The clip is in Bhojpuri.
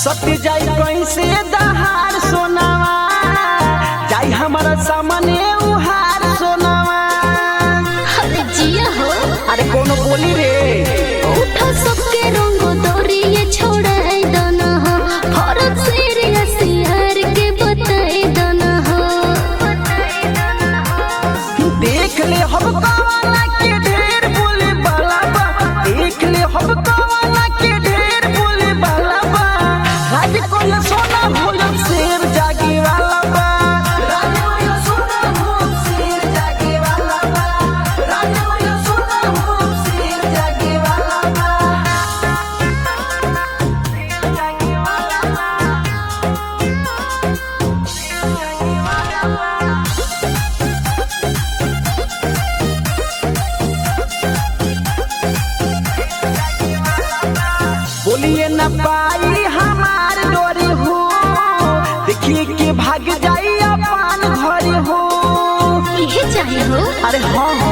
सत्य जाई कैसे दहार सोनावा जाई हमारा सामने उहार सोनावा। अरे जिया हो, अरे कोनो बोली रे उठा सबके रंग दौरिए छोड़ाई दना हो, फरक से सियार के बताई दना हो। देख ले हम कवाना के ढेर बोले बाला बा, देख ले हम कवाना के ढेर बोले बाला बा। राज को ये सोना भोला शेर जागे वाला बा, राज को ये सोना भोला शेर जागे वाला बा, राज को ये सोना भोला शेर जागे वाला बा, शेर जागे वाला बा, शेर जागे वाला बा। बोलिए न पाई हमार डोरी हो, देखिए के भाग जाई अपन घर हो। ये चाहिए हो, अरे हाँ